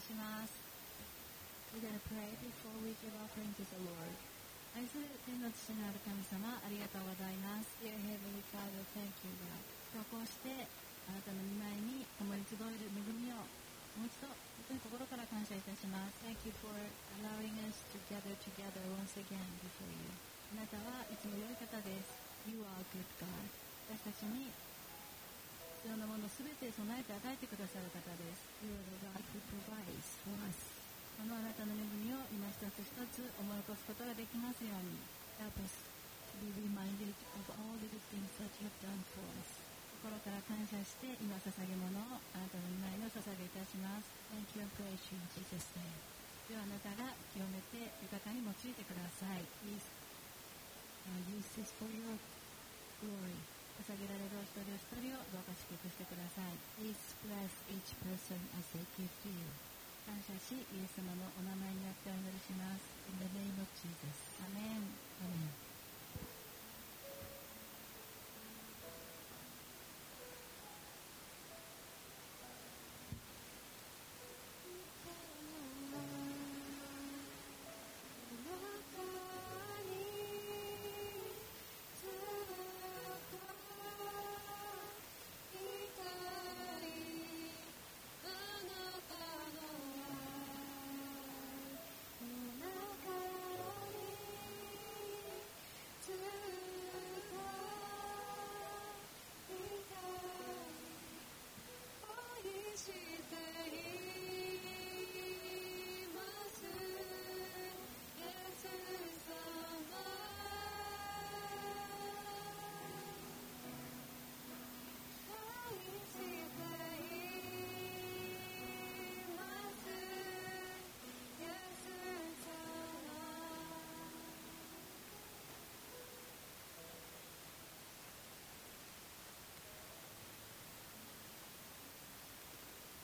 します。We're going to pray before we give offering to the Lord. 愛する天の父なる神様、ありがとうございます。Dear Heavenly Father, thank you, God. 今日こうしてあなたの御前に共に集える恵みをもう一度本当に心から感謝いたします。Thank you for allowing us to gather together once again before you. あなたはいつも良い方です。You are a good God. 私たちに必要なものすべて備えて与えてくださる方です。You are the God who provides for us. このあなたの恵みを今一つ一つ思い起こすことができますように。Help us to be reminded of all the good things that you have done for us. 心から感謝して今捧げ物をあなたの御前にお捧げいたします。Thank you and praise you in Jesus' name. ではあなたが清めて豊かに用いてください。Please use this for your glory. 捧げられるお一人お一人をどうか祝福してください。Please bless each person as they give to you. 感謝し、イエス様のお名前によってお祈りします。In the name of Jesus. アメン。アメン。